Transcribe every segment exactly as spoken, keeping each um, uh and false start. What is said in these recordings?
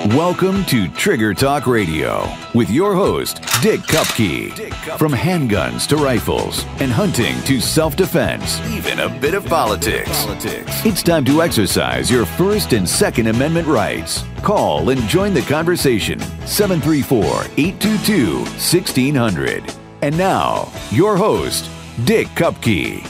Welcome to Trigger Talk Radio with your host, Dick Kupke. Dick Kupke. From handguns to rifles and hunting to self-defense, even a bit of politics. politics. It's time to exercise your First and Second Amendment rights. Call and join the conversation. seven three four, eight two two, one six zero zero. And now, your host, Dick Kupke.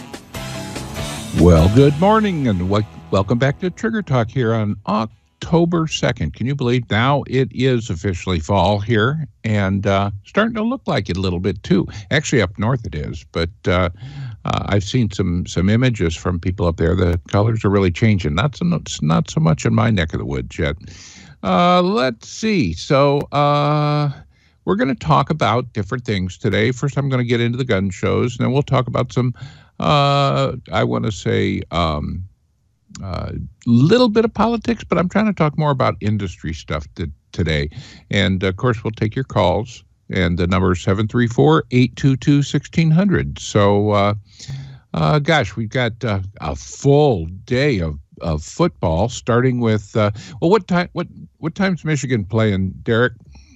Well, good morning and w- welcome back to Trigger Talk here on October second. Can you believe now it is officially fall here and uh, starting to look like it a little bit too. Actually, up north it is, but uh, uh, I've seen some some images from people up there. The colors are really changing. Not so, not so much in my neck of the woods yet. Uh, let's see. So uh, we're going to talk about different things today. First, I'm going to get into the gun shows, and then we'll talk about some, uh, I want to say, um, a little bit of politics, but I'm trying to talk more about industry stuff to, today. And, of course, we'll take your calls. And the number is seven three four, eight two two, one six zero zero. So, uh, uh, gosh, we've got uh, a full day of, of football, starting with, uh, well, what time? What what time's Michigan playing, Derek?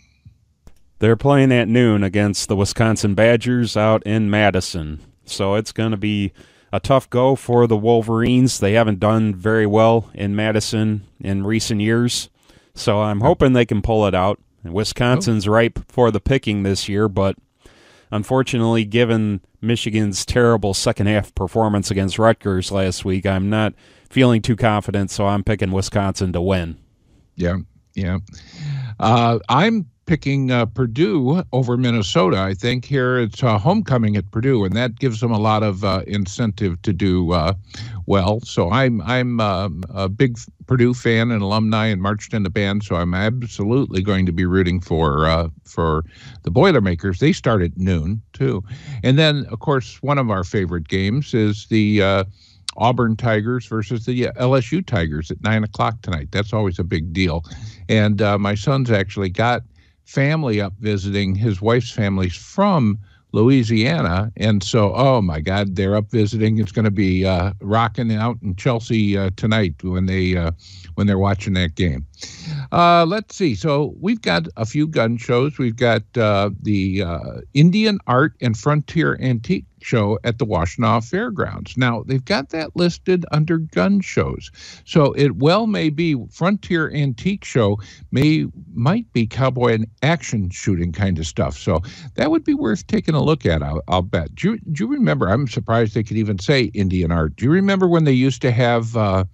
They're playing at noon against the Wisconsin Badgers out in Madison. So it's going to be a tough go for the Wolverines. They haven't done very well in Madison in recent years, so I'm hoping they can pull it out. Wisconsin's ripe for the picking this year, but unfortunately, given Michigan's terrible second-half performance against Rutgers last week, I'm not feeling too confident, so I'm picking Wisconsin to win. Yeah, yeah. Uh, I'm picking uh, Purdue over Minnesota. I think here it's uh, homecoming at Purdue, and that gives them a lot of uh, incentive to do uh, well. So I'm I'm uh, a big Purdue fan and alumni, and marched in the band. So I'm absolutely going to be rooting for uh, for the Boilermakers. They start at noon too, and then of course one of our favorite games is the Uh, Auburn Tigers versus the L S U Tigers at nine o'clock tonight. That's always a big deal. And uh, my son's actually got family up visiting. His wife's family's from Louisiana. And so, oh, my God, they're up visiting. It's going to be uh, rocking out in Chelsea uh, tonight when, they, uh, when they're watching that game. Uh, let's see. So we've got a few gun shows. We've got uh, the uh, Indian Art and Frontier Antique Show at the Washtenaw Fairgrounds. Now, they've got that listed under gun shows. So it well may be Frontier Antique Show may might be cowboy and action shooting kind of stuff. So that would be worth taking a look at, I'll, I'll bet. Do you, do you remember, I'm surprised they could even say Indian Art. Do you remember when they used to have, uh,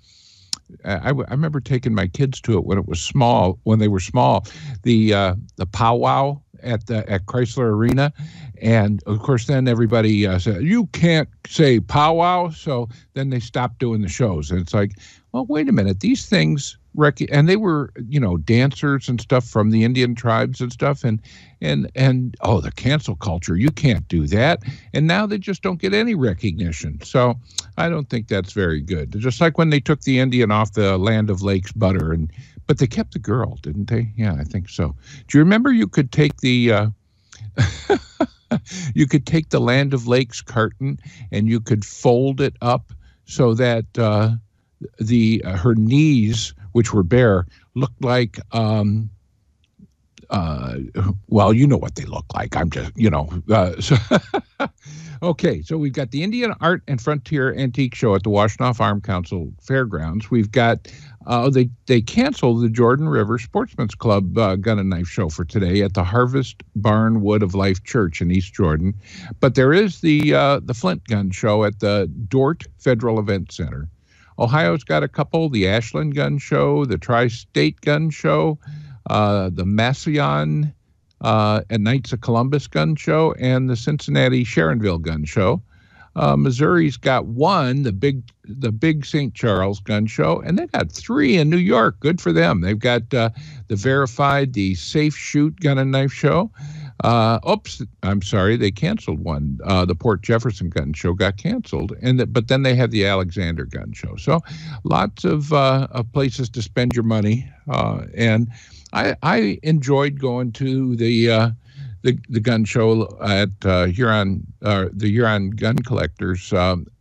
I, I remember taking my kids to it when it was small, when they were small, the uh, the powwow at the at Chrysler Arena. And of course, then everybody uh, said, you can't say powwow. So then they stopped doing the shows. And it's like, well, wait a minute. These things, rec- and they were, you know, dancers and stuff from the Indian tribes and stuff. And, and, and oh, the cancel culture, you can't do that. And now they just don't get any recognition. So I don't think that's very good. Just like when they took the Indian off the Land of Lakes butter, and but they kept the girl, didn't they? Yeah, I think so. Do you remember you could take the... Uh, you could take the Land of Lakes carton and you could fold it up so that uh, the uh, her knees, which were bare, looked like, um, uh, well, you know what they look like. I'm just, you know. Uh, so okay, so we've got the Indian Art and Frontier Antique Show at the Washtenaw Farm Council Fairgrounds. We've got Uh, they they canceled the Jordan River Sportsman's Club uh, gun and knife show for today at the Harvest Barn Wood of Life Church in East Jordan, but there is the uh, the Flint Gun Show at the Dort Federal Event Center. Ohio's got a couple: the Ashland Gun Show, the Tri-State Gun Show, uh, the Massillon uh, and Knights of Columbus Gun Show, and the Cincinnati Sharonville Gun Show. Uh, Missouri's got one, the big the big Saint Charles Gun Show, and they've got three in New York. Good for them. They've got uh, the Verified, the Safe Shoot Gun and Knife Show. Uh, oops, I'm sorry, they canceled one. Uh, the Port Jefferson Gun Show got canceled, and the, but then they have the Alexander Gun Show. So lots of, uh, of places to spend your money, uh, and I, I enjoyed going to the uh, the the gun show at uh, Huron, uh, the Huron Gun Collectors. Um,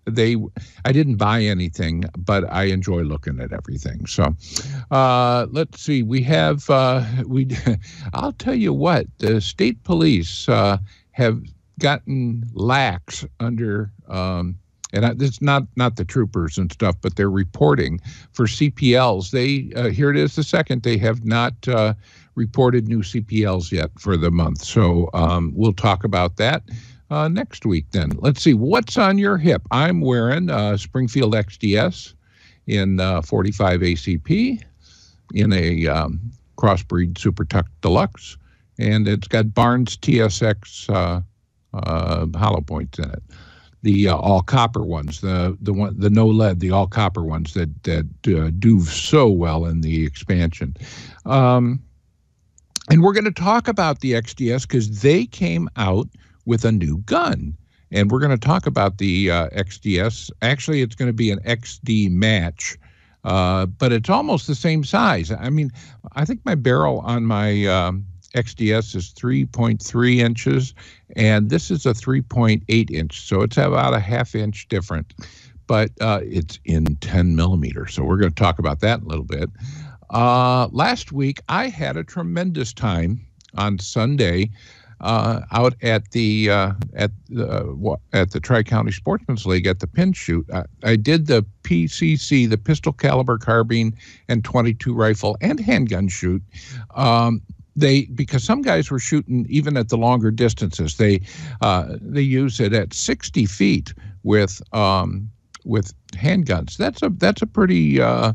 they, I didn't buy anything, but I enjoy looking at everything. So, uh, let's see. We have uh, we. I'll tell you what. The state police uh, have gotten lax under. Um, And it's not not the troopers and stuff, but they're reporting for C P Ls. They uh, here it is the second. They have not uh, reported new C P Ls yet for the month. So um, we'll talk about that uh, next week then. Let's see. What's on your hip? I'm wearing uh, Springfield X D S in uh, forty-five A C P in a um, Crossbreed Super Tuck Deluxe. And it's got Barnes T S X uh, uh, hollow points in it. The uh, all copper ones, the the one, the no lead, the all copper ones that that uh, do so well in the expansion, um, and we're going to talk about the X D S because they came out with a new gun, and we're going to talk about the uh, X D S. Actually, it's going to be an X D match, uh, but it's almost the same size. I mean, I think my barrel on my um, X D S is three point three inches, and this is a three point eight inch, so it's about a half inch different, but uh, it's in ten millimeters, so we're going to talk about that in a little bit. Uh, last week, I had a tremendous time on Sunday uh, out at the uh, at the at the Tri-County Sportsman's League at the pin shoot. I, I did the P C C, the pistol caliber carbine and twenty-two rifle and handgun shoot. Um, They because some guys were shooting even at the longer distances. They uh, they use it at sixty feet with um, with handguns. That's a that's a pretty uh,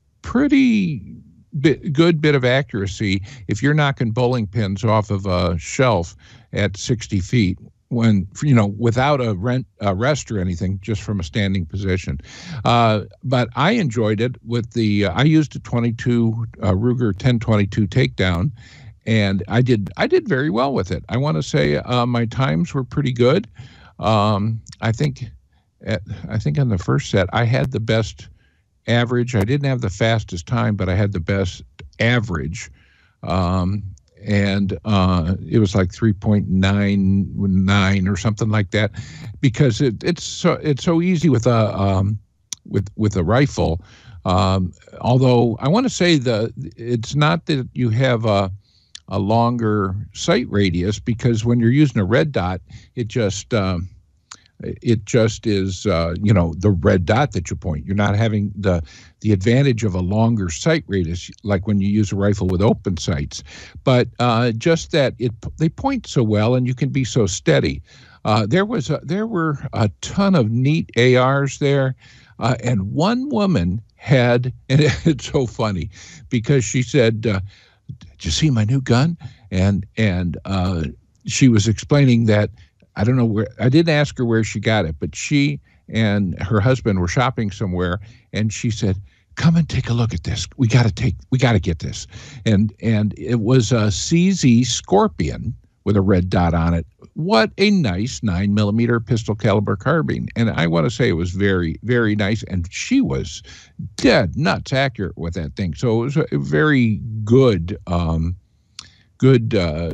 pretty bit, good bit of accuracy if you're knocking bowling pins off of a shelf at sixty feet. When you know without a rent a rest or anything, just from a standing position. Uh, but I enjoyed it with the. Uh, I used a twenty-two uh, Ruger ten twenty-two takedown. And I did I did very well with it. I want to say uh, my times were pretty good. Um, I think at, I think on the first set I had the best average. I didn't have the fastest time, but I had the best average. Um, and uh, it was like three point nine nine or something like that, because it, it's so it's so easy with a um, with with a rifle. Um, although I want to say the it's not that you have a a longer sight radius, because when you're using a red dot, it just um, it just is uh, you know the red dot that you point. You're not having the the advantage of a longer sight radius like when you use a rifle with open sights. But uh, just that it they point so well and you can be so steady. Uh, there was a, there were a ton of neat A Rs there, uh, and one woman had, and it's so funny because she said. Uh, Did you see my new gun? And and uh, she was explaining that, I don't know where, I didn't ask her where she got it, but she and her husband were shopping somewhere, and she said, come and take a look at this. We got to take, we got to get this. And and it was a C Z Scorpion with a red dot on it. What a nice nine millimeter pistol caliber carbine. And I want to say it was very, very nice. And she was dead nuts accurate with that thing. So it was a very good, um, good, uh,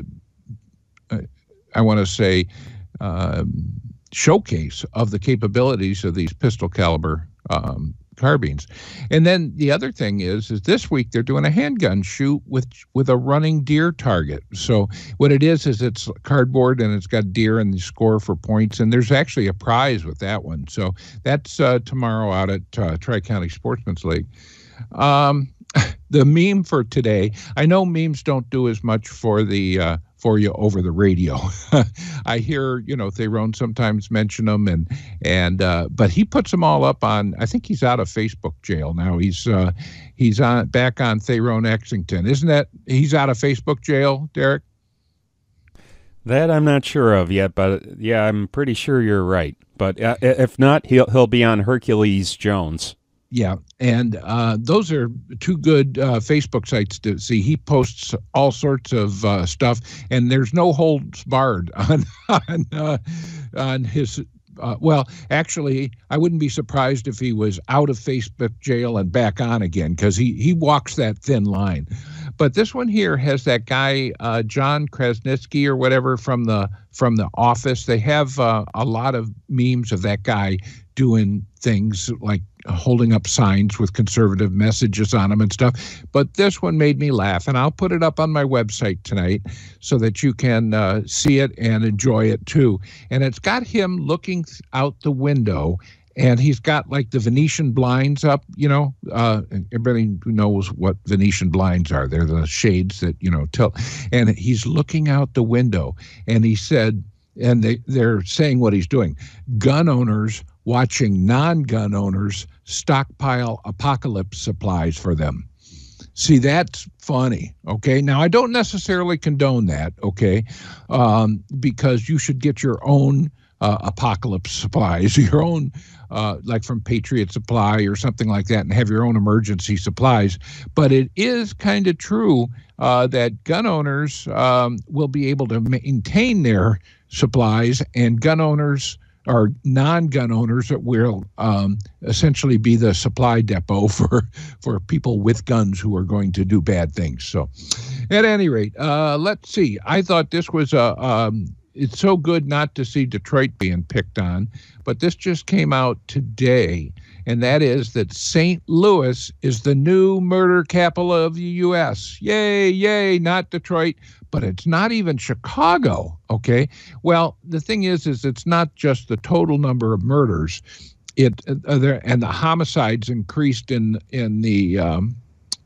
I want to say, um, showcase of the capabilities of these pistol caliber um, carbines. And then the other thing is, is this week they're doing a handgun shoot with with a running deer target. So what it is is it's cardboard and it's got deer and the score for points, and there's actually a prize with that one. So that's uh, tomorrow out at uh, Tri-County Sportsman's League. Um, the meme for today, I know memes don't do as much for the uh, for you over the radio. I hear, you know, Therone sometimes mention them, and and uh, but he puts them all up on. I think he's out of Facebook jail now. He's uh, he's on back on Therone Exington, isn't that? He's out of Facebook jail, Derek. That I'm not sure of yet, but yeah, I'm pretty sure you're right. But uh, if not, he'll he'll be on Hercules Jones. Yeah, and uh, those are two good uh, Facebook sites to see. He posts all sorts of uh, stuff, and there's no holds barred on on, uh, on his. Uh, well, actually, I wouldn't be surprised if he was out of Facebook jail and back on again, because he he walks that thin line. But this one here has that guy uh, John Krasinski or whatever from the from the Office. They have uh, a lot of memes of that guy doing things like holding up signs with conservative messages on them and stuff. But this one made me laugh, and I'll put it up on my website tonight so that you can uh, see it and enjoy it too. And it's got him looking out the window, and he's got like the Venetian blinds up, you know, uh, everybody who knows what Venetian blinds are. They're the shades that, you know, tell, and he's looking out the window, and he said, and they, they're saying what he's doing. Gun owners watching non-gun owners stockpile apocalypse supplies for them. See, that's funny, okay? Now, I don't necessarily condone that, okay, um, because you should get your own uh, apocalypse supplies, your own, uh, like from Patriot Supply or something like that, and have your own emergency supplies. But it is kind of true uh, that gun owners um, will be able to maintain their supplies, and gun owners or non-gun owners that will um, essentially be the supply depot for for people with guns who are going to do bad things. So at any rate, uh, let's see. I thought this was a, um, it's so good not to see Detroit being picked on, but this just came out today, and that is that Saint Louis is the new murder capital of the U S. Yay, yay, not Detroit. But it's not even Chicago, okay? Well, the thing is, is it's not just the total number of murders. It uh, there and the homicides increased in in the um,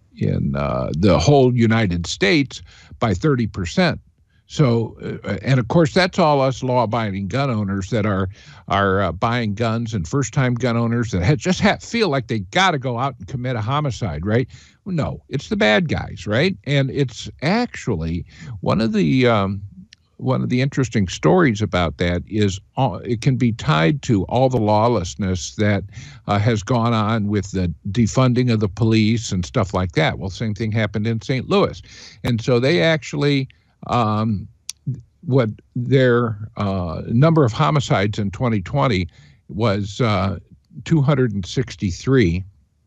in uh, the whole United States by thirty percent. So, uh, and of course, that's all us law-abiding gun owners that are are uh, buying guns, and first-time gun owners that have, just have, feel like they got to go out and commit a homicide, right? No, it's the bad guys, right? And it's actually one of the um, one of the interesting stories about that is all, it can be tied to all the lawlessness that uh, has gone on with the defunding of the police and stuff like that. Well, same thing happened in Saint Louis, and so they actually. Um, what their uh, number of homicides in twenty twenty was uh, two hundred sixty-three,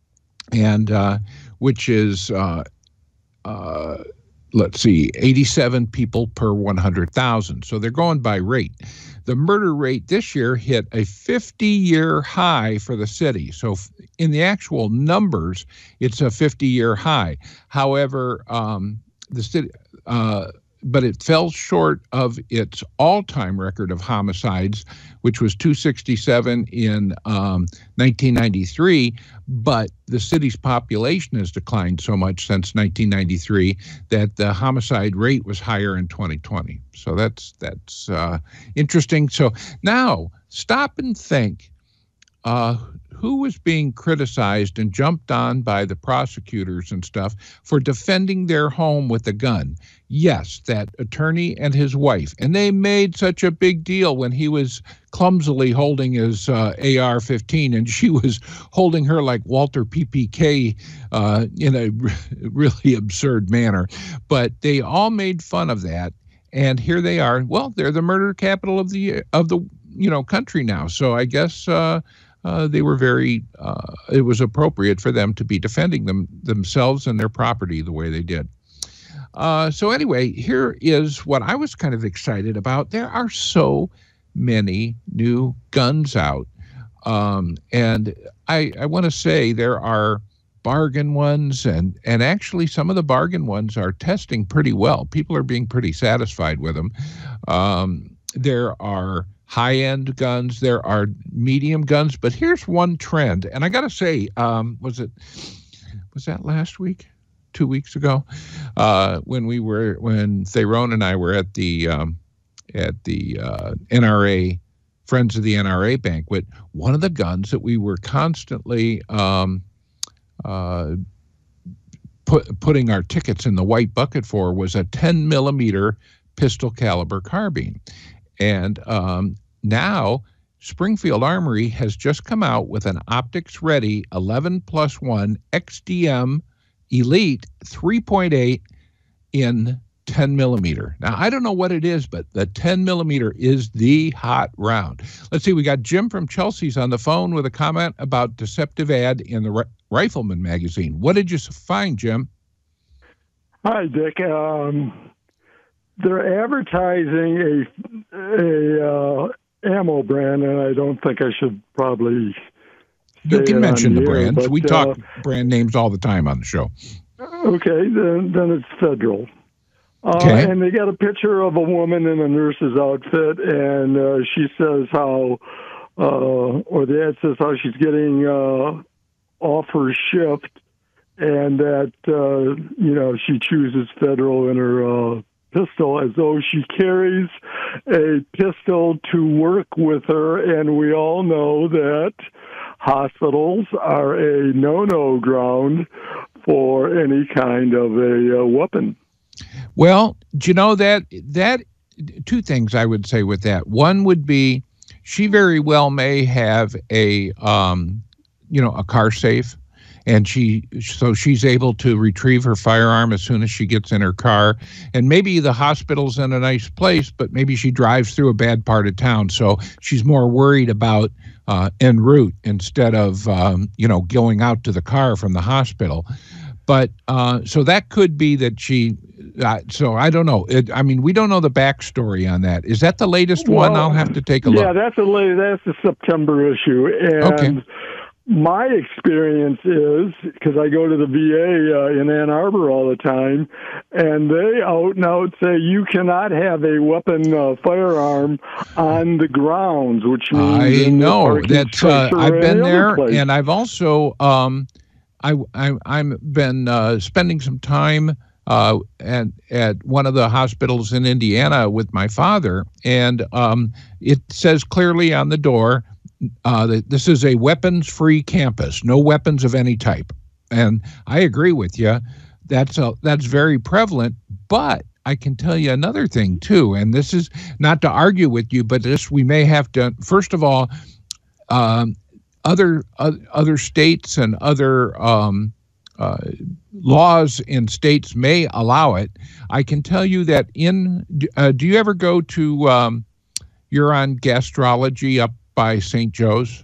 and uh, which is, uh, uh, let's see, eighty-seven people per one hundred thousand. So they're going by rate. The murder rate this year hit a fifty-year high for the city. So in the actual numbers, it's a fifty-year high. However, um, the city... Uh, but it fell short of its all-time record of homicides, which was two hundred sixty-seven in um, nineteen ninety-three, but the city's population has declined so much since nineteen ninety-three that the homicide rate was higher in twenty twenty. So that's that's uh, interesting. So now stop and think. Uh, who was being criticized and jumped on by the prosecutors and stuff for defending their home with a gun? Yes, that attorney and his wife. And they made such a big deal when he was clumsily holding his uh, A R fifteen, and she was holding her like Walter P P K uh, in a really absurd manner. But they all made fun of that. And here they are. Well, they're the murder capital of the of the you know country now. So I guess uh, uh, they were very. Uh, it was appropriate for them to be defending them themselves and their property the way they did. Uh, so anyway, here is what I was kind of excited about. There are so many new guns out, um, and I I want to say there are bargain ones, and and actually some of the bargain ones are testing pretty well. People are being pretty satisfied with them. Um, there are high-end guns, there are medium guns, but here's one trend, and I got to say, um, was it was that last week, two weeks ago, uh, when we were when Theron and I were at the um, at the uh, N R A Friends of the N R A banquet. One of the guns that we were constantly um, Uh, put, putting our tickets in the white bucket for was a ten millimeter pistol caliber carbine. And um, now Springfield Armory has just come out with an optics ready eleven plus one X D M Elite three point eight in ten millimeter. Now, I don't know what it is, but the ten millimeter is the hot round. Let's see, we got Jim from Chelsea's on the phone with a comment about deceptive ad in the Rifleman magazine. What did you find, Jim? Hi, Dick. Um, they're advertising a, a uh, ammo brand, and I don't think I should probably. You can mention the, the brands. But, we talk uh, brand names all the time on the show. Okay, then then it's Federal. Uh, okay. And they got a picture of a woman in a nurse's outfit, and uh, she says how, uh, or the ad says how she's getting uh, off her shift, and that uh, you know she chooses Federal in her uh, pistol as though she carries a pistol to work with her, and we all know that hospitals are a no-no ground for any kind of a uh, weapon. Well, do you know that that two things I would say with that. One would be she very well may have a um, you know a car safe, and she so she's able to retrieve her firearm as soon as she gets in her car. And maybe the hospital's in a nice place, but maybe she drives through a bad part of town, so she's more worried about uh, en route instead of um, you know going out to the car from the hospital. But uh, so that could be that she. Uh, so I don't know. It, I mean, we don't know the backstory on that. Is that the latest well, one? I'll have to take a yeah, look. Yeah, that's the latest. That's the September issue. And okay. My experience is, because I go to the V A uh, in Ann Arbor all the time, and they out and out say you cannot have a weapon uh, firearm on the grounds, which means I know that uh, I've been there, place. And I've also um, I, I I'm been uh, spending some time. Uh, at, at one of the hospitals in Indiana with my father, and um, it says clearly on the door uh, that this is a weapons-free campus, no weapons of any type. And I agree with you. That's a, that's very prevalent, but I can tell you another thing, too, and this is not to argue with you, but this we may have to, first of all, um, other, uh, other states and other um, uh, laws in states may allow it. I can tell you that in, uh, do you ever go to um, Huron Gastrology up by Saint Joe's?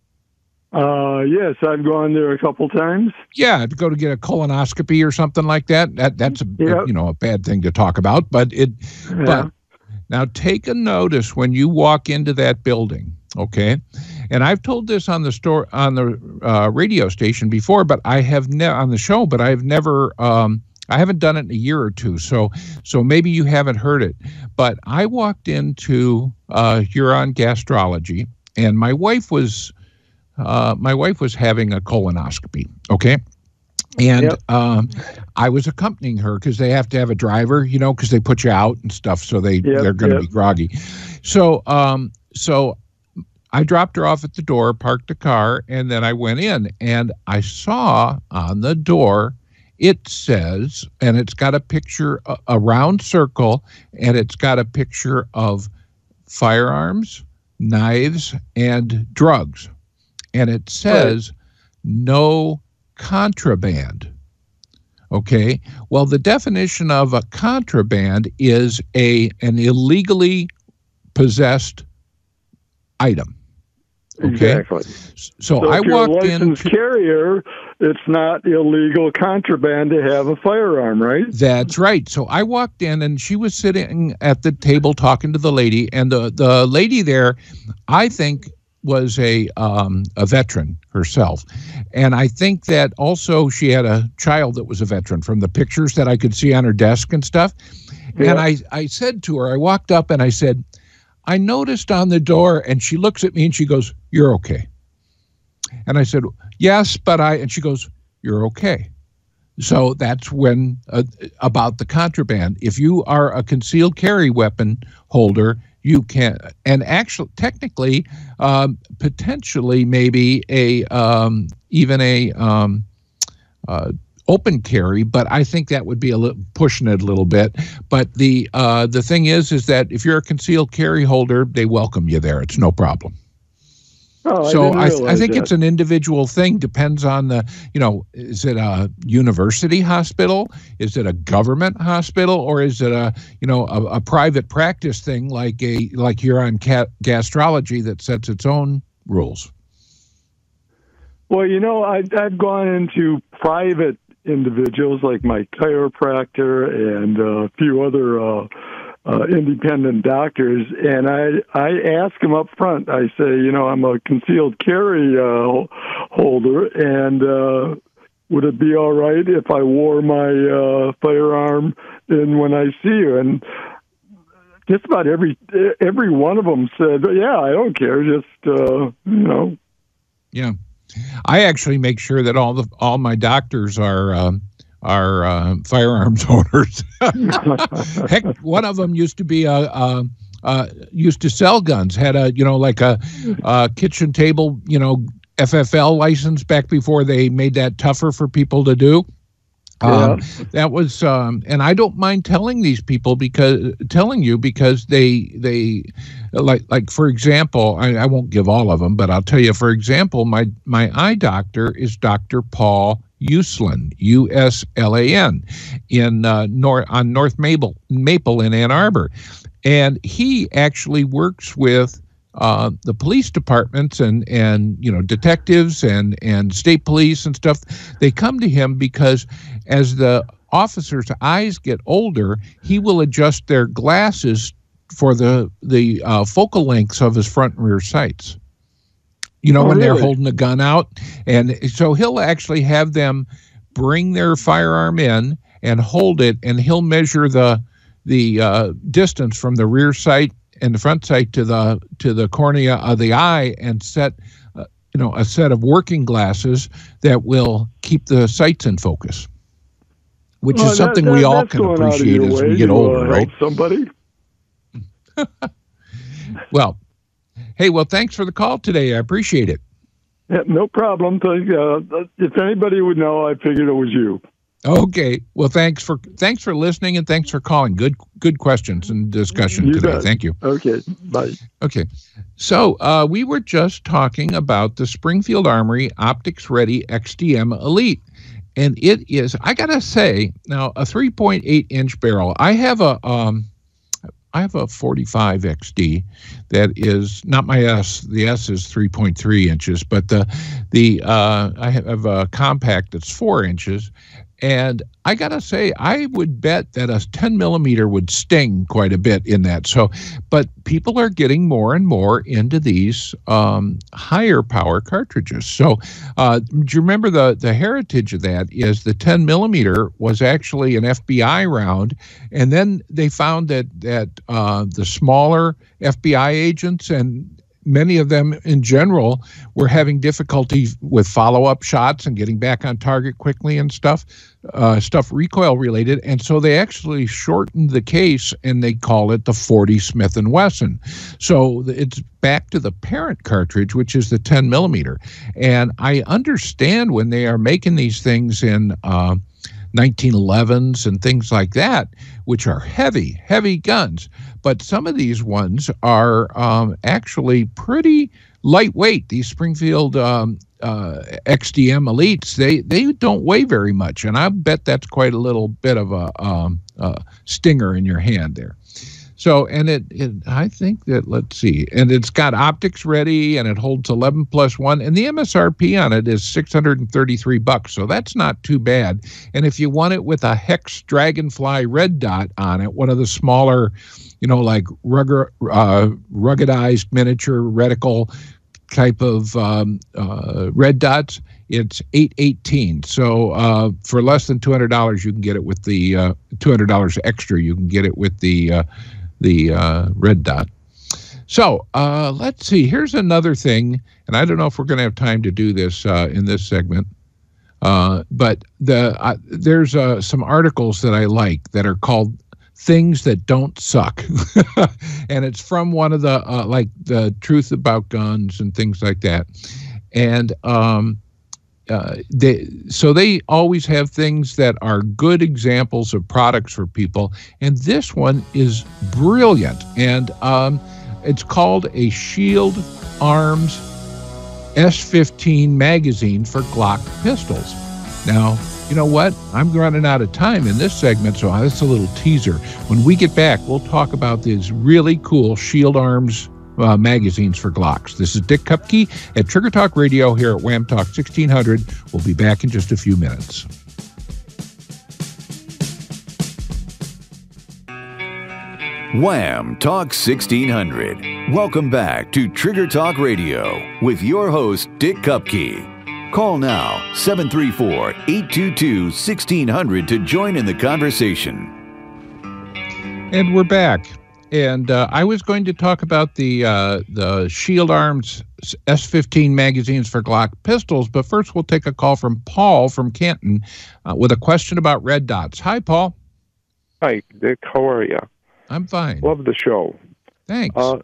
Uh, yes, I've gone there a couple times. Yeah, to go to get a colonoscopy or something like that. That that's a yep. you know a bad thing to talk about, but it. Yeah. But now take a notice when you walk into that building, okay? And I've told this on the store on the uh, radio station before, but I have never on the show, but I've never. Um, I haven't done it in a year or two, so so maybe you haven't heard it. But I walked into uh, Huron Gastrology, and my wife was. Uh, my wife was having a colonoscopy, okay? And yep. um, I was accompanying her because they have to have a driver, you know, because they put you out and stuff, so they, yep, they're going to yep. be groggy. So um, so I dropped her off at the door, parked the car, and then I went in, and I saw on the door, it says, and it's got a picture, a, a round circle, and it's got a picture of firearms, knives, and drugs. And it says right. no contraband. Okay. Well, the definition of a contraband is a an illegally possessed item. Okay. Exactly. So, so I if you're walked a licensed in. carrier, it's not illegal contraband to have a firearm, right? That's right. So I walked in, and she was sitting at the table talking to the lady, and the the lady there, I think, was a um, a veteran herself. And I think that also she had a child that was a veteran from the pictures that I could see on her desk and stuff. Yeah. And I, I said to her, I walked up and I said, I noticed on the door, and she looks at me and she goes, "You're okay." And I said, "Yes, but I," and she goes, "You're okay." So that's when, uh, about the contraband. If you are a concealed carry weapon holder, you can, and actually, technically, um, potentially, maybe a um, even a um, uh, open carry. But I think that would be a little pushing it a little bit. But the uh, the thing is, is that if you're a concealed carry holder, they welcome you there. It's no problem. Oh, so I, I, th- I think that. it's an individual thing. Depends on the, you know, is it a university hospital? Is it a government hospital? Or is it a, you know, a, a private practice thing like a like Huron Ca- Gastrology that sets its own rules? Well, you know, I, I've gone into private individuals like my chiropractor and a few other uh, uh, independent doctors, and I I ask them up front. I say, you know, I'm a concealed carry uh, holder, and uh, would it be all right if I wore my uh, firearm in when I see you? And just about every every one of them said, yeah, I don't care, just uh, you know. Yeah, I actually make sure that all the all my doctors are. Um, are uh, firearms owners. Heck, one of them used to be a, a, a used to sell guns. Had a you know like a, a kitchen table you know F F L license back before they made that tougher for people to do. Um, yeah. That was, um, and I don't mind telling these people because telling you because they they like like for example, I, I won't give all of them, but I'll tell you. For example, my my eye doctor is Doctor Paul Uslan, U S L A N, in uh, North on North Maple Maple in Ann Arbor, and he actually works with uh, the police departments and and you know detectives and and state police and stuff. They come to him because as the officers' eyes get older, he will adjust their glasses for the the uh, focal lengths of his front and rear sights. You know, oh, when really? They're holding a gun out. And so he'll actually have them bring their firearm in and hold it, and he'll measure the the uh, distance from the rear sight and the front sight to the to the cornea of the eye, and set uh, you know a set of working glasses that will keep the sights in focus, which well, is something that, that, we all can appreciate as we get older, right? Somebody. Well. Hey, well, thanks for the call today. I appreciate it. Yeah, no problem. Uh, if anybody would know, I figured it was you. Okay. Well, thanks for thanks for listening, and thanks for calling. Good good questions and discussion you today. Bet. Thank you. Okay. Bye. Okay. So uh, we were just talking about the Springfield Armory Optics Ready X D M Elite. And it is, I got to say, now a three point eight inch barrel. I have a... Um, I have a forty-five X D that is not my S. The S is three point three inches, but the the uh, I have a compact that's four inches, and I gotta say I would bet that a ten millimeter would sting quite a bit in that. So, but people are getting more and more into these um, higher power cartridges. So, uh, do you remember the the heritage of that is the ten millimeter was actually an F B I round, and then they found that that uh, the smaller F B I agents and many of them in general were having difficulty with follow-up shots and getting back on target quickly and stuff, uh, stuff recoil related. And so they actually shortened the case and they call it the forty Smith and Wesson. So it's back to the parent cartridge, which is the ten millimeter. And I understand when they are making these things in uh, nineteen elevens and things like that, which are heavy, heavy guns. But some of these ones are um, actually pretty lightweight. These Springfield um, uh, X D M Elites, they they don't weigh very much, and I bet that's quite a little bit of a, um, a stinger in your hand there. So, and it, it, I think that, let's see, and it's got optics ready, and it holds eleven plus one, and the M S R P on it is six hundred thirty-three bucks, so that's not too bad. And if you want it with a Hex Dragonfly red dot on it, one of the smaller, you know, like rugged, uh, ruggedized miniature reticle type of um, uh, red dots, it's eight eighteen. So uh, for less than two hundred dollars, you can get it with the uh, two hundred dollars extra. You can get it with the uh, the uh, red dot. So uh, let's see. Here's another thing, and I don't know if we're going to have time to do this uh, in this segment. Uh, but the uh, there's uh, some articles that I like that are called Things That Don't Suck. And it's from one of the, uh, like the Truth About Guns and things like that. And um, uh, they, so they always have things that are good examples of products for people. And this one is brilliant. And um, it's called a Shield Arms S fifteen magazine for Glock pistols. Now, you know what? I'm running out of time in this segment, so that's a little teaser. When we get back, we'll talk about these really cool Shield Arms uh, magazines for Glocks. This is Dick Kupke at Trigger Talk Radio here at Wham Talk sixteen hundred. We'll be back in just a few minutes. Wham Talk sixteen hundred. Welcome back to Trigger Talk Radio with your host, Dick Kupke. Call now, seven three four, eight two two, one six zero zero to join in the conversation. And we're back. And uh, I was going to talk about the uh, the Shield Arms S fifteen magazines for Glock pistols, but first we'll take a call from Paul from Canton uh, with a question about red dots. Hi, Paul. Hi, Dick. How are you? I'm fine. Love the show. Thanks. Uh,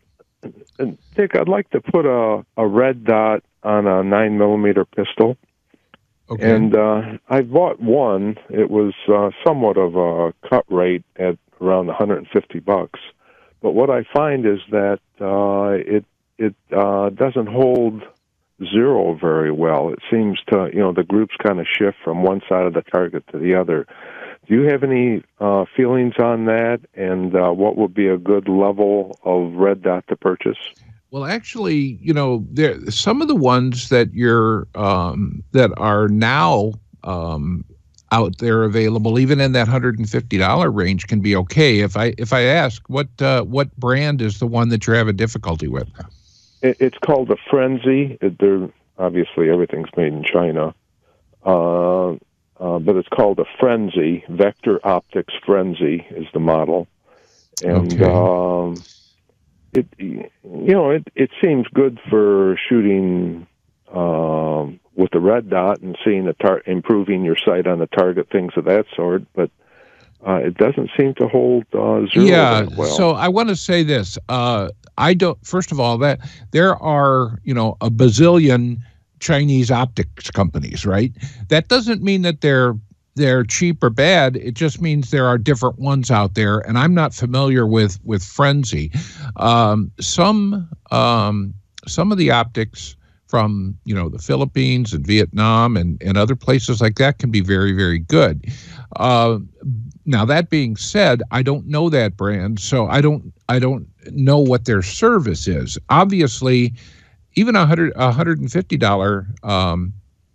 Dick, I'd like to put a, a red dot on a nine millimeter pistol. Okay. And uh, I bought one. It was uh, somewhat of a cut rate at around one hundred fifty bucks. But what I find is that uh, it it uh, doesn't hold zero very well. It seems to, you know, the groups kind of shift from one side of the target to the other. Do you have any uh, feelings on that, and uh, what would be a good level of red dot to purchase? Well, actually, you know, there some of the ones that you're um, that are now um, out there available, even in that one hundred fifty dollars range, can be okay. If I if I ask, what uh, what brand is the one that you're having difficulty with? It, it's called a Frenzy. It, they're obviously everything's made in China. Uh, Uh, but it's called a Frenzy. Vector Optics Frenzy is the model, and okay. um, it you know it it seems good for shooting um, with the red dot and seeing the tar- improving your sight on the target, things of that sort. But uh, it doesn't seem to hold uh, zero yeah, that well. So I want to say this. Uh, I don't. First of all, that there are you know a bazillion Chinese optics companies, right? That doesn't mean that they're they're cheap or bad. It just means there are different ones out there, and I'm not familiar with with Frenzy. Um, some um, some of the optics from you know the Philippines and Vietnam and, and other places like that can be very, very good. Uh, now that being said, I don't know that brand, so I don't I don't know what their service is. Obviously, even a hundred a hundred and fifty dollar um,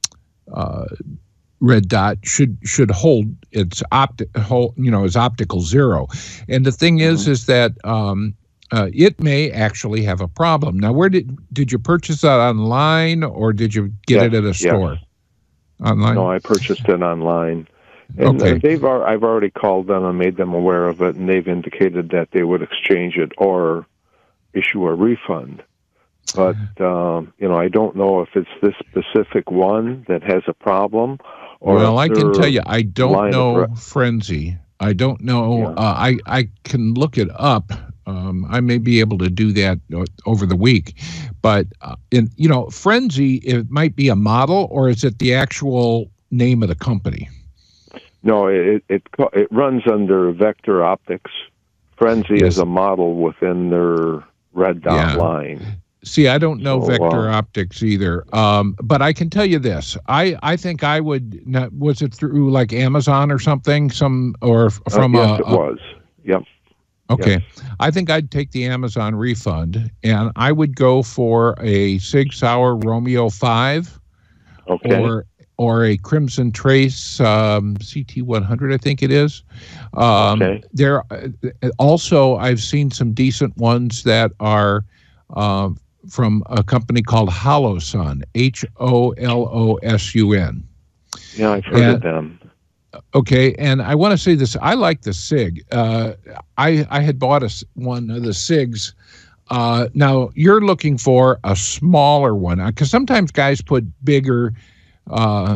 uh, red dot should should hold its optic hold you know its optical zero, and the thing mm-hmm. is is that um, uh, it may actually have a problem. Now, where did did you purchase that online, or did you get yes, it at a store? Yes. Online? No, I purchased it online. And okay. they've I've already called them and made them aware of it, and they've indicated that they would exchange it or issue a refund. But, um, you know, I don't know if it's this specific one that has a problem. Or well, I can tell you, I don't know re- Frenzy. I don't know. Yeah. Uh, I, I can look it up. Um, I may be able to do that over the week. But, uh, in, you know, Frenzy, it might be a model, or is it the actual name of the company? No, it it, it runs under Vector Optics. Frenzy yes. is a model within their red dot yeah. line. See, I don't know so, Vector uh, Optics either, um, but I can tell you this. I, I think I would, was it through like Amazon or something, some or from uh, yes, a... it was. Yep. Okay. Yes. I think I'd take the Amazon refund, and I would go for a Sig Sauer Romeo five Okay. or or a Crimson Trace um, C T one hundred, I think it is. Um, okay. There, also, I've seen some decent ones that are... Uh, from a company called Holosun, H O L O S U N. Yeah, I've heard and, of them. Okay, and I want to say this. I like the Sig. Uh, I, I had bought a, one of the Sigs. Uh, now, you're looking for a smaller one, because sometimes guys put bigger uh,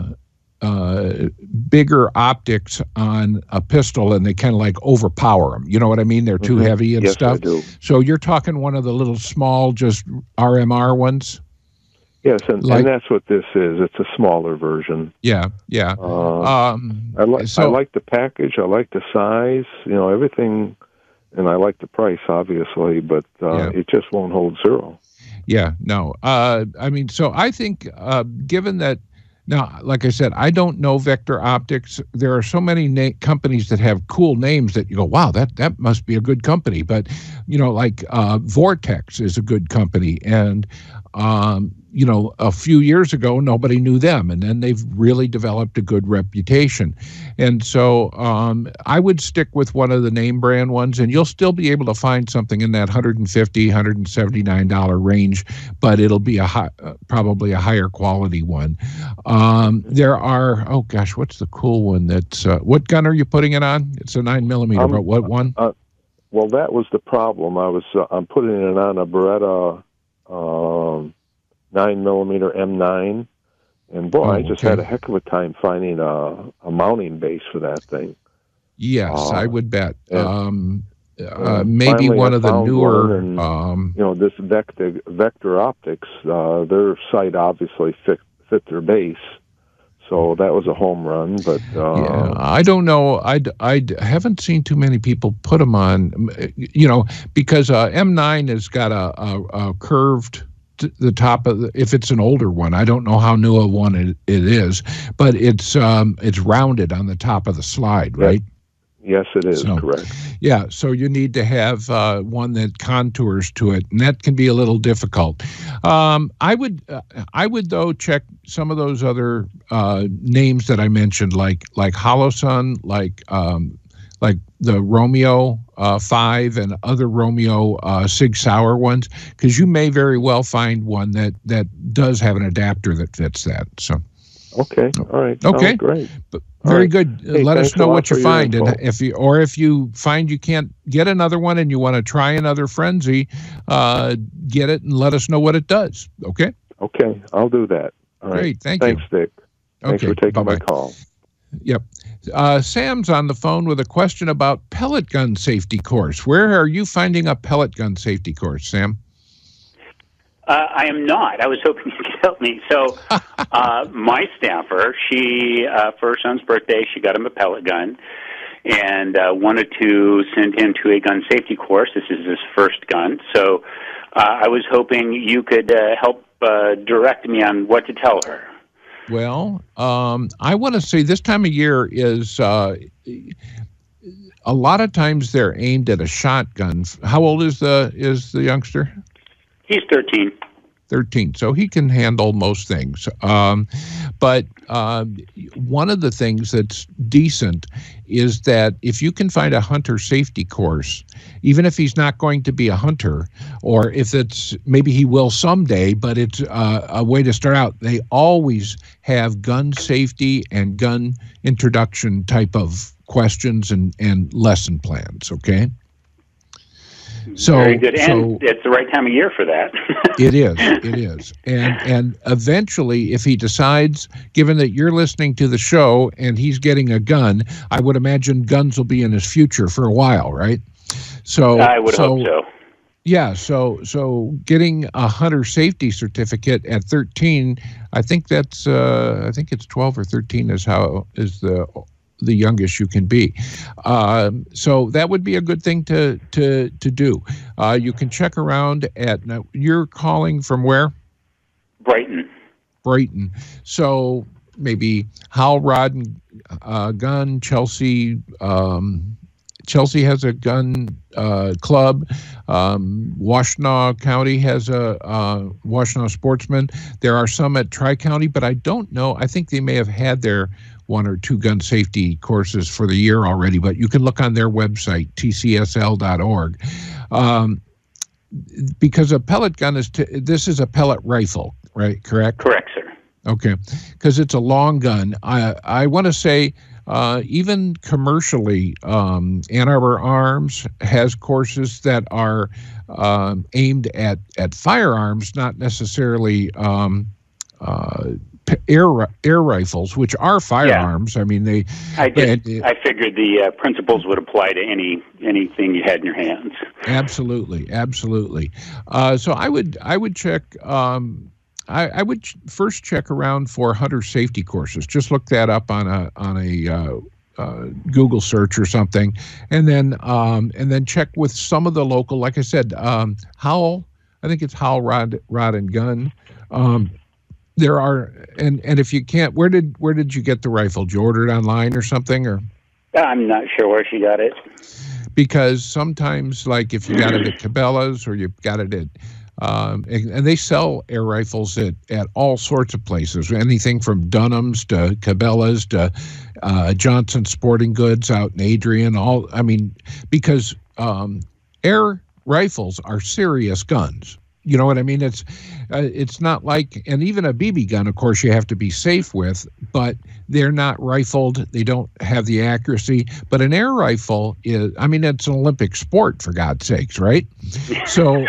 uh, bigger optics on a pistol, and they kind of like overpower them. You know what I mean? They're too mm-hmm. heavy and yes, stuff. I do. So you're talking one of the little small, just R M R ones? Yes, and, like, and that's what this is. It's a smaller version. Yeah, yeah. Uh, um, I, li- so, I like the package. I like the size. You know, everything, and I like the price, obviously, but uh, yeah. it just won't hold zero. Yeah, no. Uh, I mean, so I think, uh, given that, now, like I said, I don't know Vector Optics. There are so many na- companies that have cool names that you go, wow, that, that must be a good company. But, you know, like uh, Vortex is a good company. And, um, you know, a few years ago, nobody knew them. And then they've really developed a good reputation. And so um, I would stick with one of the name brand ones, and you'll still be able to find something in that one hundred fifty dollars, one hundred seventy-nine dollars range, but it'll be a high, uh, probably a higher quality one. Um, there are, oh gosh, what's the cool one that's, uh, what gun are you putting it on? It's a nine millimeter, um, but what one? Uh, well, that was the problem. I was, uh, I'm putting it on a Beretta um, nine millimeter M nine, and boy, Oh, I just okay. had a heck of a time finding a, a mounting base for that thing. Yes, Uh, I would bet. and- Um, uh, and maybe finally one I of the found newer, one, and, um, you know, this Vector, Vector Optics, uh, their sight obviously fit, fit their base, so that was a home run. But uh, yeah, I don't know. I I haven't seen too many people put them on, you know, because uh, M nine has got a, a, a curved t- the top of the, if it's an older one. I don't know how new a one it, it is, but it's um, it's rounded on the top of the slide, Yeah. right? yes, it is So- correct. Yeah, so you need to have uh, one that contours to it, and that can be a little difficult. Um, I would, uh, I would though check some of those other uh, names that I mentioned, like like Holosun, like um, like the Romeo uh, Five and other Romeo uh, Sig Sauer ones, because you may very well find one that that does have an adapter that fits that. So. Okay, all right. Okay. Sounds great. But All very right. good. Hey, Let us thanks a know lot what you for your find, and info. if you or if you find you can't get another one and you want to try another Frenzy, uh, get it and let us know what it does. Okay. Okay, I'll do that. All right. Great. Thank Thanks, you. Dick. Thanks Okay. for taking Bye-bye. my call. Yep. Uh, Sam's on the phone with a question about pellet gun safety course. Where are you finding a pellet gun safety course, Sam? Uh, I am not. I was hoping you could help me. So, uh, my staffer, she, uh, for her son's birthday, she got him a pellet gun and uh, wanted to send him to a gun safety course. This is his first gun. So, uh, I was hoping you could uh, help uh, direct me on what to tell her. Well, um, I want to say this time of year is uh, a lot of times they're aimed at a shotgun. How old is the is the youngster? He's thirteen. thirteen, so he can handle most things. Um, but uh, one of the things that's decent is that if you can find a hunter safety course, even if he's not going to be a hunter, or if it's maybe he will someday, but it's uh, a way to start out, they always have gun safety and gun introduction type of questions and, and lesson plans, okay? So, Very good. so And it's the right time of year for that. it is, it is. And and eventually, if he decides, given that you're listening to the show and he's getting a gun, I would imagine guns will be in his future for a while, right? So I would so, hope so. Yeah, so so getting a hunter safety certificate at thirteen, I think that's uh, I think it's twelve or thirteen is how is the the youngest you can be. Um, so that would be a good thing to to to do. Uh, you can check around at, now you're calling from where? Brighton. Brighton. So maybe Howell Rod and uh, Gun, Chelsea, um, Chelsea has a gun uh, club. Um, Washtenaw County has a uh, Washtenaw Sportsman. There are some at Tri-County, but I don't know. I think they may have had their one or two gun safety courses for the year already, but you can look on their website, T C S L dot org. Um, because a pellet gun is, t- this is a pellet rifle, right? Correct? Correct, sir. Okay, because it's a long gun. I I want to say uh, even commercially, um, Ann Arbor Arms has courses that are um, aimed at at firearms, not necessarily um, uh, p- air ri- air rifles, which are firearms. I mean, they. I just, they- I figured the uh, principles would apply to any anything you had in your hands. Absolutely, absolutely. Uh, so I would I would check. Um, I, I would ch- first check around for hunter safety courses. Just look that up on a on a uh, uh, Google search or something, and then um, and then check with some of the local. Like I said, um, Howell. I think it's Howell Rod Rod and Gun. Um, there are and and if you can't, where did where did you get the rifle? Did you order it online or something, or? I'm not sure where she got it. Because sometimes, like if you got it at Cabela's or you got it at Um, and, and they sell air rifles at, at all sorts of places, anything from Dunham's to Cabela's to uh, Johnson Sporting Goods out in Adrian. All I mean, because um, air rifles are serious guns. You know what I mean? It's uh, it's not like, and even a B B gun, of course, you have to be safe with, but they're not rifled. They don't have the accuracy. But an air rifle is, I mean, it's an Olympic sport, for God's sakes, right? So,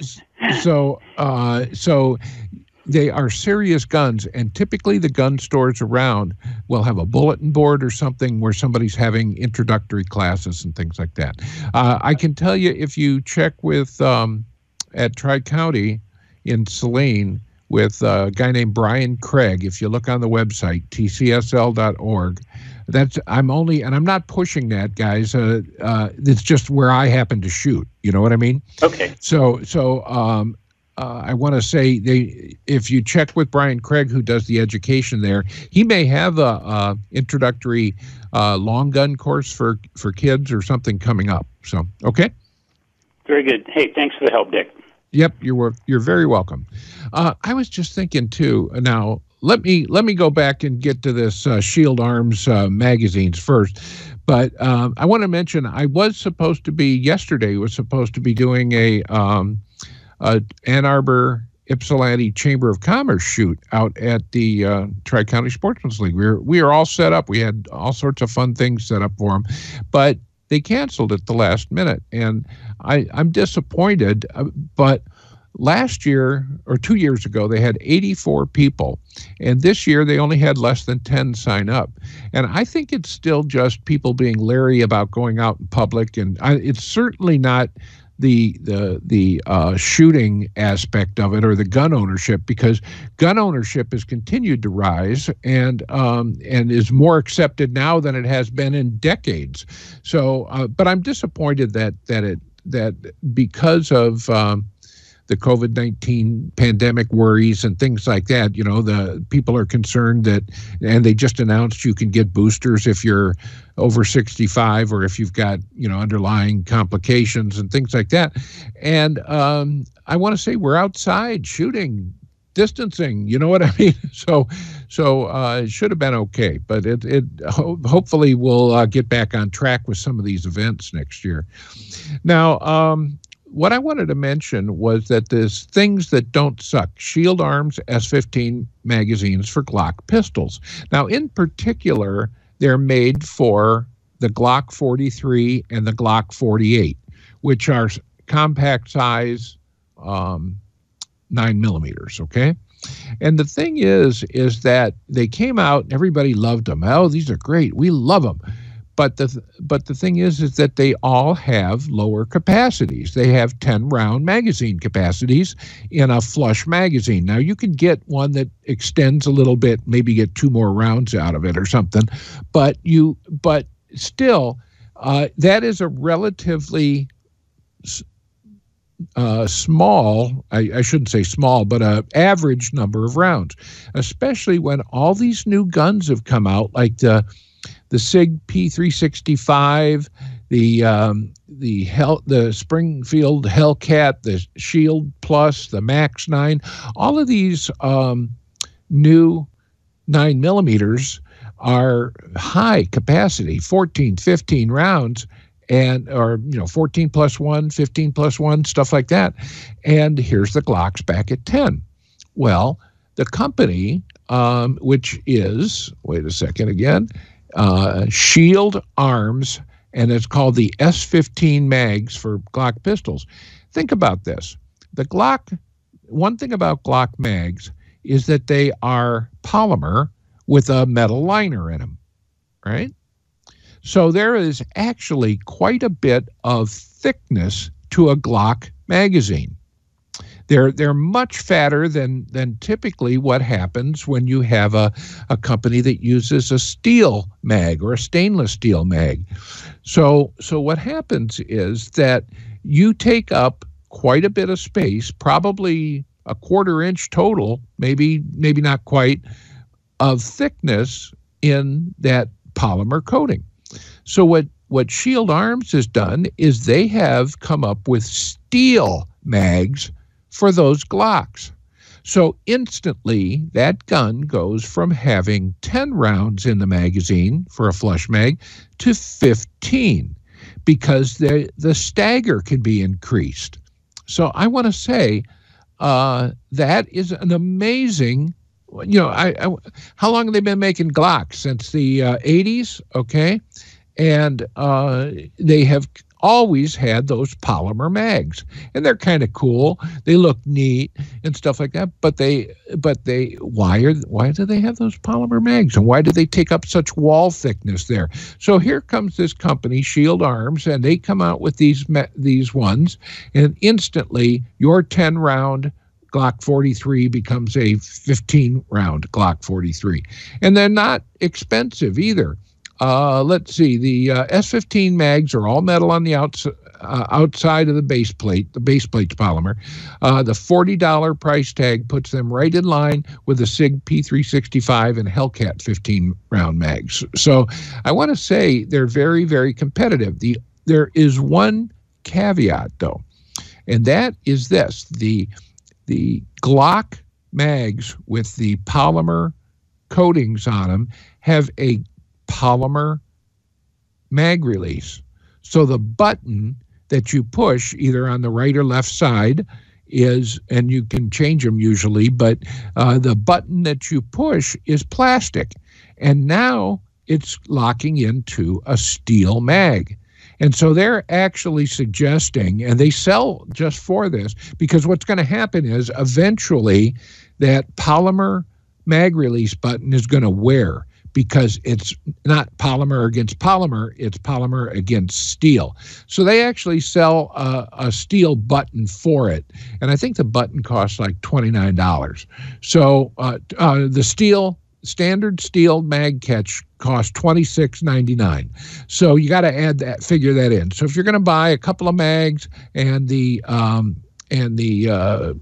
so, uh, so they are serious guns, and typically the gun stores around will have a bulletin board or something where somebody's having introductory classes and things like that. Uh, I can tell you, if you check with um, at Tri-County in Saline with a guy named Brian Craig, if you look on the website, T C S L dot org, that's, I'm only, and I'm not pushing that, guys. Uh, uh, it's just where I happen to shoot. You know what I mean? Okay. So, so um, uh, I want to say, they, if you check with Brian Craig, who does the education there, he may have a, a introductory uh, long gun course for, for kids or something coming up. So, okay. Very good. Hey, thanks for the help, Dick. Yep, you're you're very welcome. Uh, I was just thinking too. Now let me let me go back and get to this uh, Shield Arms uh, magazines first. But um, I want to mention I was supposed to be yesterday was supposed to be doing a, um, a Ann Arbor Ypsilanti Chamber of Commerce shoot out at the uh, Tri-County Sportsman's League. We were we are all set up. We had all sorts of fun things set up for them, but they canceled at the last minute, and I, I'm disappointed. But last year or two years ago, they had eighty-four people, and this year they only had less than ten sign up. And I think it's still just people being leery about going out in public, and I, it's certainly not the the the uh, shooting aspect of it or the gun ownership, because gun ownership has continued to rise and um, and is more accepted now than it has been in decades. So, uh, but I'm disappointed that that it that because of um, the COVID nineteen pandemic worries and things like that, you know, the people are concerned that, and they just announced you can get boosters if you're over sixty-five or if you've got, you know, underlying complications and things like that. And um, I want to say we're outside shooting, distancing, you know what I mean? So, so uh, it should have been okay, but it, it ho- hopefully we'll uh, get back on track with some of these events next year. Now, um, what I wanted to mention was that there's things that don't suck. Shield Arms S fifteen magazines for Glock pistols. Now, in particular, they're made for the Glock forty-three and the Glock forty-eight, which are compact size um, nine millimeters, okay? And the thing is, is that they came out and everybody loved them. Oh, these are great. We love them. But the but the thing is, is that they all have lower capacities. They have ten round magazine capacities in a flush magazine. Now, you can get one that extends a little bit, maybe get two more rounds out of it or something. But you, but still, uh, that is a relatively uh, small, I, I shouldn't say small, but a average number of rounds, especially when all these new guns have come out, like the the SIG P three sixty-five, the um, the Hel- the Springfield Hellcat, the Shield Plus, the Max nine, all of these um, new nine millimeters are high capacity, fourteen, fifteen rounds, and or you know fourteen plus one, fifteen plus one, stuff like that. And here's the Glocks back at ten. Well, the company, um, which is, wait a second again, Uh, Shield Arms, and it's called the S fifteen mags for Glock pistols. Think about this. The Glock, one thing about Glock mags is that they are polymer with a metal liner in them, right? So there is actually quite a bit of thickness to a Glock magazine. They're they're much fatter than than typically what happens when you have a, a company that uses a steel mag or a stainless steel mag. So so what happens is that you take up quite a bit of space, probably a quarter inch total, maybe maybe not quite, of thickness in that polymer coating. So what what Shield Arms has done is they have come up with steel mags for those Glocks. So instantly, that gun goes from having ten rounds in the magazine for a flush mag to fifteen, because the, the stagger can be increased. So I want to say uh, that is an amazing, you know, I, I, how long have they been making Glocks? Since the uh, eighties, okay? And uh, they have always had those polymer mags, and they're kind of cool. They look neat and stuff like that. But they, but they, why are why do they have those polymer mags, and why do they take up such wall thickness there? So here comes this company, Shield Arms, and they come out with these these ones, and instantly your ten round Glock forty-three becomes a fifteen round Glock forty-three, and they're not expensive either. Uh, let's see, the uh, S fifteen mags are all metal on the outs- uh, outside of the base plate. The base plate's polymer. Uh, the forty dollars price tag puts them right in line with the SIG P three sixty-five and Hellcat fifteen round mags. So I want to say they're very, very competitive. The There is one caveat, though, and that is this. The, the Glock mags with the polymer coatings on them have a polymer mag release. So the button that you push either on the right or left side is, and you can change them usually, but uh, the button that you push is plastic. And now it's locking into a steel mag. And so they're actually suggesting, and they sell just for this, because what's going to happen is eventually that polymer mag release button is going to wear, because it's not polymer against polymer, it's polymer against steel. So they actually sell a, a steel button for it. And I think the button costs like twenty-nine dollars. So uh, uh, the steel, standard steel mag catch costs twenty-six ninety-nine. So you got to add that, figure that in. So if you're going to buy a couple of mags and the, um, and the, uh,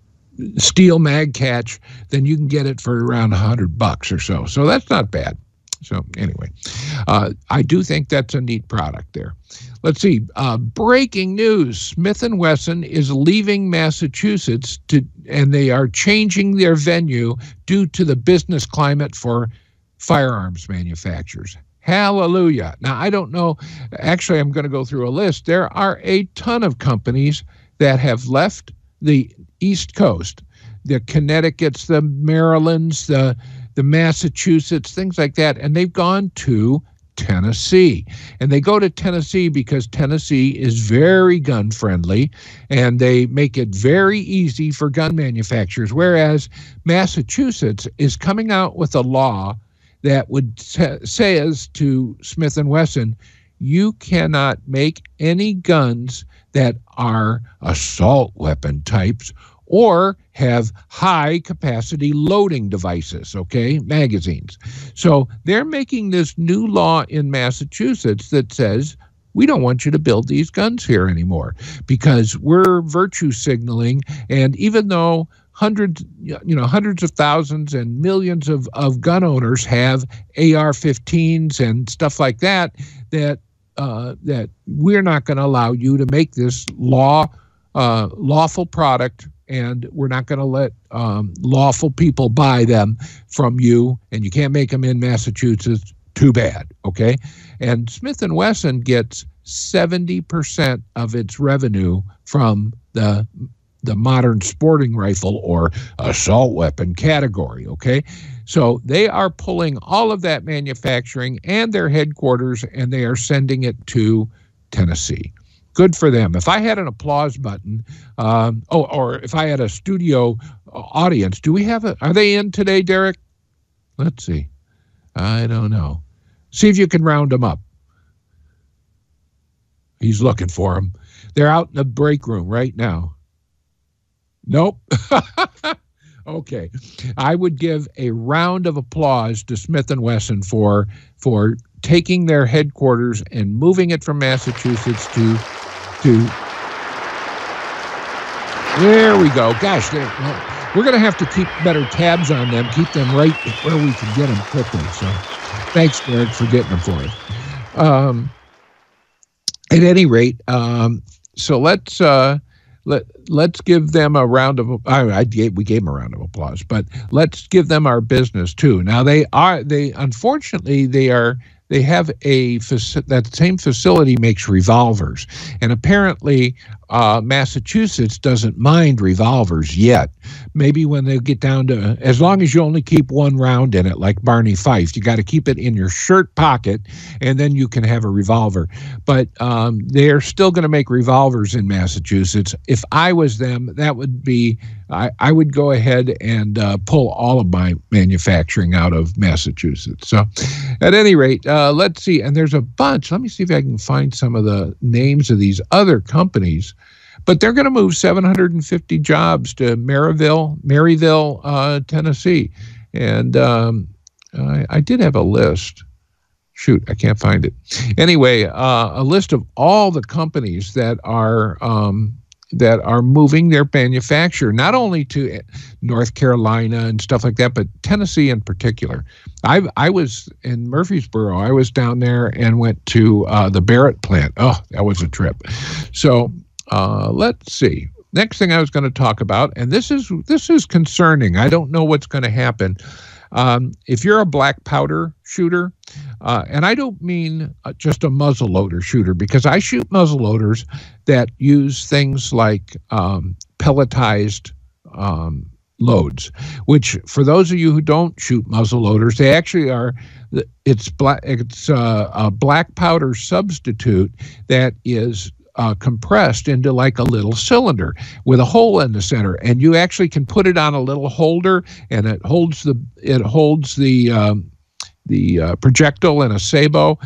steel mag catch, then you can get it for around a hundred bucks or so. So that's not bad. So anyway, uh, I do think that's a neat product there. Let's see. Uh, breaking news: Smith and Wesson is leaving Massachusetts to, and they are changing their venue due to the business climate for firearms manufacturers. Hallelujah. Now, I don't know. Actually, I'm going to go through a list. There are a ton of companies that have left the East Coast, the Connecticut's, the Maryland's, the the Massachusetts, things like that, and they've gone to Tennessee. And they go to Tennessee because Tennessee is very gun friendly, and they make it very easy for gun manufacturers, whereas Massachusetts is coming out with a law that would say, says to Smith and Wesson, you cannot make any guns that are assault weapon types or have high capacity loading devices, okay, magazines. So they're making this new law in Massachusetts that says, we don't want you to build these guns here anymore because we're virtue signaling. And even though hundreds, you know, hundreds of thousands and millions of, of gun owners have A R fifteens and stuff like that, that Uh, that we're not going to allow you to make this law uh, lawful product, and we're not going to let um, lawful people buy them from you, and you can't make them in Massachusetts. Too bad, okay? And Smith and Wesson gets seventy percent of its revenue from the the modern sporting rifle or assault weapon category, okay? So they are pulling all of that manufacturing and their headquarters, and they are sending it to Tennessee. Good for them. If I had an applause button, um, oh, or if I had a studio audience, do we have a, are they in today, Derek? Let's see. I don't know. See if you can round them up. He's looking for them. They're out in the break room right now. Nope. Okay. I would give a round of applause to Smith and Wesson for for taking their headquarters and moving it from Massachusetts to to there we go. Gosh, we're going to have to keep better tabs on them, keep them right where we can get them quickly. So thanks, Derek, for getting them for us. Um, at any rate, um, so let's uh, let let's give them a round of I, I gave, we gave them a round of applause, but let's give them our business too. Now they are they unfortunately they are. They have a that same facility makes revolvers, and apparently uh, Massachusetts doesn't mind revolvers yet. Maybe when they get down to, as long as you only keep one round in it, like Barney Fife, you got to keep it in your shirt pocket, and then you can have a revolver. But um, they're still going to make revolvers in Massachusetts. If I was them, that would be I, I would go ahead and uh, pull all of my manufacturing out of Massachusetts. So, at any rate. Uh, Uh, let's see, and there's a bunch. Let me see if I can find some of the names of these other companies. But they're going to move seven hundred fifty jobs to Maryville, Maryville, uh, Tennessee. And um, I, I did have a list. Shoot, I can't find it. Anyway, uh, a list of all the companies that are um, that are moving their manufacture, not only to North Carolina and stuff like that, but Tennessee in particular. I I was in Murfreesboro. I was down there and went to uh, the Barrett plant. Oh, that was a trip. So uh, let's see. Next thing I was going to talk about, and this is this is concerning. I don't know what's going to happen. Um, if you're a black powder shooter, uh, and I don't mean uh, just a muzzle loader shooter, because I shoot muzzle loaders that use things like um, pelletized um, loads, which for those of you who don't shoot muzzle loaders, they actually are, it's black, it's uh, a black powder substitute that is Uh, compressed into like a little cylinder with a hole in the center, and you actually can put it on a little holder, and it holds the it holds the um, the uh, projectile in a sabot,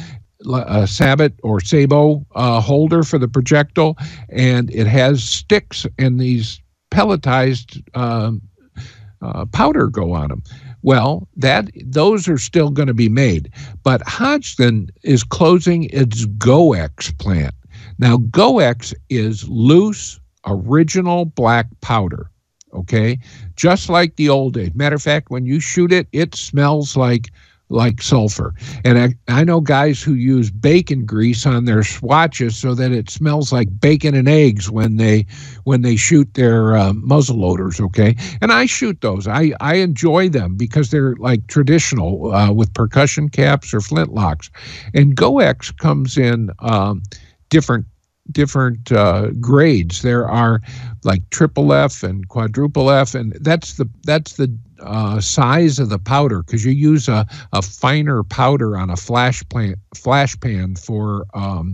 a sabot or sabot uh, holder for the projectile, and it has sticks and these pelletized um, uh, powder go on them. Well, that those are still going to be made, but Hodgdon is closing its GoEx plant. Now, GoEx is loose, original black powder, okay? Just like the old days. Matter of fact, when you shoot it, it smells like like sulfur. And I, I know guys who use bacon grease on their swatches so that it smells like bacon and eggs when they when they shoot their uh, muzzle loaders, okay? And I shoot those. I, I enjoy them because they're like traditional uh, with percussion caps or flintlocks. And GoEx comes in um, different different uh, grades. There are like triple F and quadruple F, and that's the that's the uh, size of the powder, because you use a, a finer powder on a flash pan flash pan for um,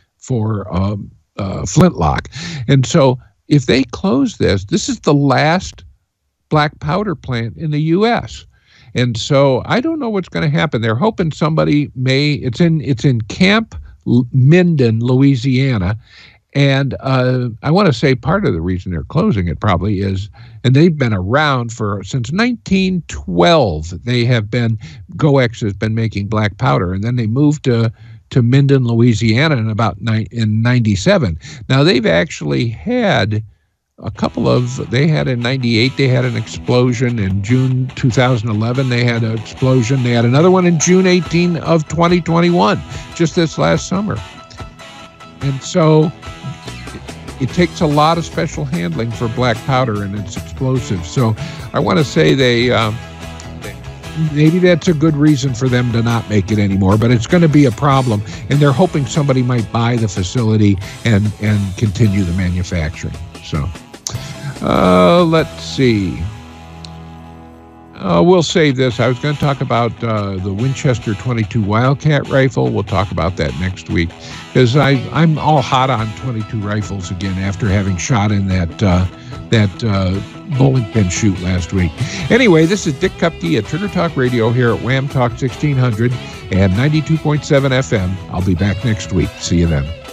for um, uh, flintlock. And so if they close this, this is the last black powder plant in the U S And so I don't know what's going to happen. They're hoping somebody may. It's in it's in Camp Minden, Louisiana. And uh, I want to say part of the reason they're closing it probably is, and they've been around for, since nineteen twelve, they have been, GoEx has been making black powder, and then they moved to, to Minden, Louisiana in about ni- in ninety-seven. Now they've actually had a couple of, they had in ninety-eight, they had an explosion. In June two thousand eleven, they had an explosion. They had another one in June eighteenth of twenty twenty-one, just this last summer. And so it, it takes a lot of special handling for black powder, and it's explosive. So I want to say they, um, maybe that's a good reason for them to not make it anymore, but it's going to be a problem. And they're hoping somebody might buy the facility and, and continue the manufacturing. So. Uh, let's see. Uh, we'll save this. I was going to talk about uh, the Winchester twenty-two Wildcat rifle. We'll talk about that next week, because I'm all hot on twenty-two rifles again after having shot in that uh, that uh, bowling pin shoot last week. Anyway, this is Dick Kupke at Trigger Talk Radio here at Wham Talk sixteen hundred and ninety-two point seven F M. I'll be back next week. See you then.